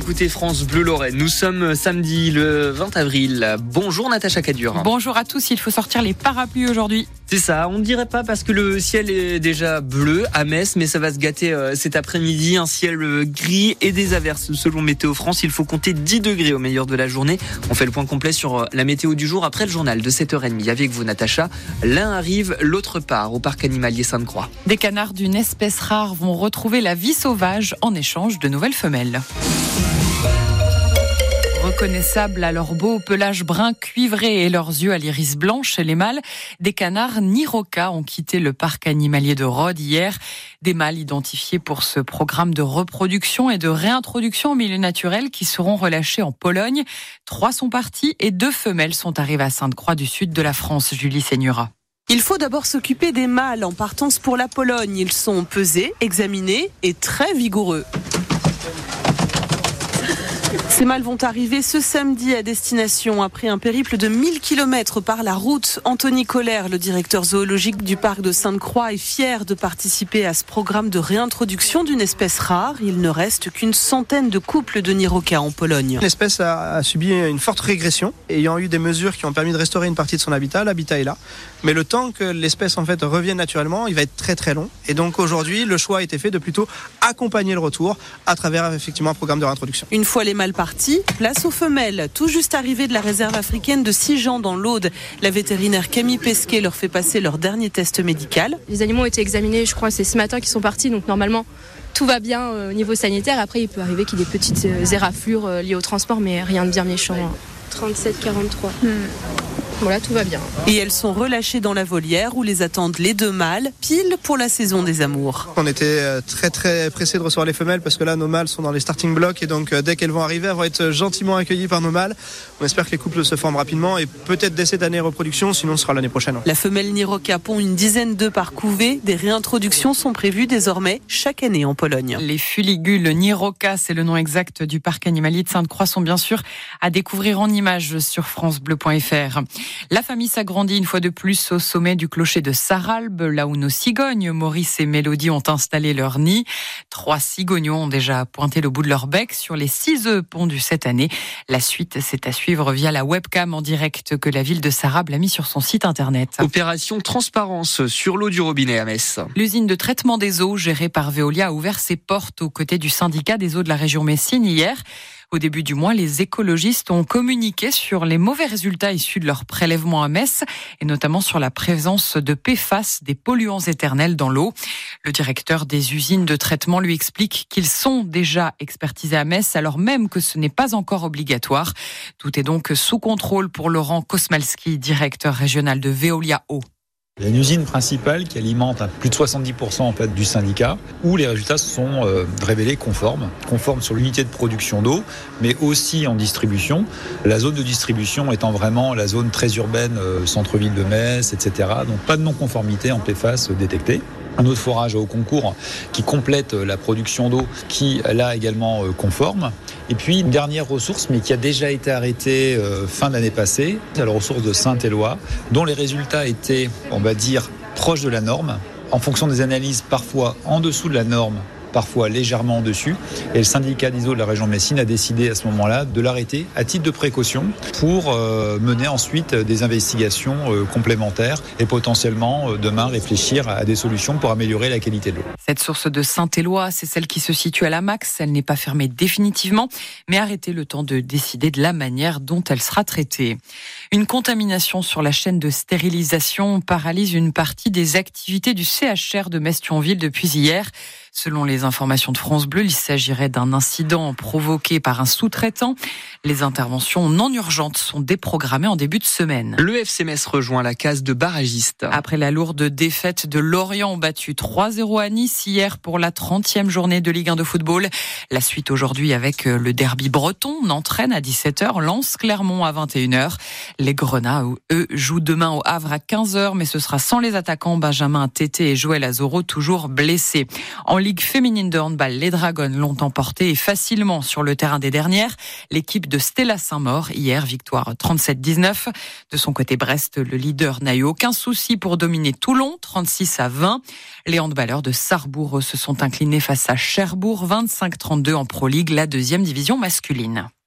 écoutez France Bleu Lorraine. Nous sommes samedi le 20 avril. Bonjour Natacha Cadur. Bonjour à tous, il faut sortir les parapluies aujourd'hui. C'est ça, on ne dirait pas parce que le ciel est déjà bleu à Metz, mais ça va se gâter cet après-midi. Un ciel gris et des averses selon Météo France. Il faut compter 10 degrés au meilleur de la journée. On fait le point complet sur la météo du jour après le journal de 7h30. Avec vous Natacha, l'un arrive, l'autre part au parc animalier Sainte-Croix. Des canards d'une espèce rare vont retrouver la vie sauvage en échange de nouvelles femelles. Reconnaissables à leur beau pelage brun cuivré et leurs yeux à l'iris blanc chez les mâles, des canards Niroka ont quitté le parc animalier de Rhodes hier. Des mâles identifiés pour ce programme de reproduction et de réintroduction au milieu naturel qui seront relâchés en Pologne. 3 sont partis et 2 femelles sont arrivées à Sainte-Croix du sud de la France, Julie Seigneura. Il faut d'abord s'occuper des mâles en partance pour la Pologne. Ils sont pesés, examinés et très vigoureux. Ces mâles vont arriver ce samedi à destination après un périple de 1000 km par la route. Anthony Colère, le directeur zoologique du parc de Sainte-Croix, est fier de participer à ce programme de réintroduction d'une espèce rare. Il ne reste qu'une centaine de couples de Niroka en Pologne. L'espèce a subi une forte régression, ayant eu des mesures qui ont permis de restaurer une partie de son habitat. L'habitat est là. Mais le temps que l'espèce en fait revienne naturellement, il va être très très long. Et donc aujourd'hui, le choix a été fait de plutôt accompagner le retour à travers effectivement un programme de réintroduction. Une fois les mâles partis, place aux femelles. Tout juste arrivées de la réserve africaine de Sijan dans l'Aude, la vétérinaire Camille Pesquet leur fait passer leur dernier test médical. Les animaux ont été examinés, je crois, c'est ce matin qu'ils sont partis, donc normalement tout va bien au niveau sanitaire. Après, il peut arriver qu'il y ait des petites éraflures liées au transport, mais rien de bien méchant. 37-43. Voilà, tout va bien. Et elles sont relâchées dans la volière où les attendent les 2 mâles, pile pour la saison des amours. On était très très pressés de recevoir les femelles parce que là nos mâles sont dans les starting blocks et donc dès qu'elles vont arriver, elles vont être gentiment accueillies par nos mâles. On espère que les couples se forment rapidement et peut-être dès cette année reproduction, sinon ce sera l'année prochaine. La femelle Niroka pond une dizaine d'œufs par couvée. Des réintroductions sont prévues désormais chaque année en Pologne. Les fuligules Niroka, c'est le nom exact du parc animalier de Sainte-Croix, sont bien sûr à découvrir en images sur francebleu.fr. La famille s'agrandit une fois de plus au sommet du clocher de Sarralbe, là où nos cigognes, Maurice et Mélodie, ont installé leur nid. 3 cigognons ont déjà pointé le bout de leur bec sur les 6 œufs pondus cette année. La suite, c'est à suivre via la webcam en direct que la ville de Sarralbe a mis sur son site internet. Opération transparence sur l'eau du robinet à Metz. L'usine de traitement des eaux gérée par Veolia a ouvert ses portes aux côtés du syndicat des eaux de la région Messine hier. Au début du mois, les écologistes ont communiqué sur les mauvais résultats issus de leur prélèvement à Metz et notamment sur la présence de PFAS, des polluants éternels dans l'eau. Le directeur des usines de traitement lui explique qu'ils sont déjà expertisés à Metz alors même que ce n'est pas encore obligatoire. Tout est donc sous contrôle pour Laurent Kosmalski, directeur régional de Veolia Eau. Il y a une usine principale qui alimente à plus de 70% en fait, du syndicat, où les résultats sont révélés conformes sur l'unité de production d'eau, mais aussi en distribution. La zone de distribution étant vraiment la zone très urbaine, centre-ville de Metz, etc. Donc pas de non-conformité en PFAS détectée. Un autre forage au concours qui complète la production d'eau, qui là également conforme. Et puis une dernière ressource, mais qui a déjà été arrêtée fin d'année passée, c'est la ressource de Saint-Éloi, dont les résultats étaient, on va dire, proches de la norme, en fonction des analyses parfois en dessous de la norme, parfois légèrement en dessus. Et le syndicat des eaux de la région Messine a décidé à ce moment-là de l'arrêter à titre de précaution pour mener ensuite des investigations complémentaires et potentiellement demain réfléchir à des solutions pour améliorer la qualité de l'eau. Cette source de Saint-Éloi, c'est celle qui se situe à la Max. Elle n'est pas fermée définitivement, mais arrêtée le temps de décider de la manière dont elle sera traitée. Une contamination sur la chaîne de stérilisation paralyse une partie des activités du CHR de Metz-Thionville depuis hier. Selon les informations de France Bleu, il s'agirait d'un incident provoqué par un sous-traitant. Les interventions non urgentes sont déprogrammées en début de semaine. Le FC Metz rejoint la case de barragiste. Après la lourde défaite de Lorient, battu 3-0 à Nice hier pour la 30e journée de Ligue 1 de football. La suite aujourd'hui avec le derby breton, Nantes-Rennes à 17h, Lens-Clermont à 21h. Les Grenats, eux, jouent demain au Havre à 15h, mais ce sera sans les attaquants Benjamin Tété et Joël Azoro, toujours blessés. En Ligue féminine de handball, les Dragons l'ont emporté et facilement sur le terrain des dernières. L'équipe de Stella Saint-Maur, hier, victoire 37-19. De son côté, Brest, le leader, n'a eu aucun souci pour dominer Toulon, 36-20. Les handballeurs de Sarrebourg se sont inclinés face à Cherbourg, 25-32 en Pro League, la 2e division masculine.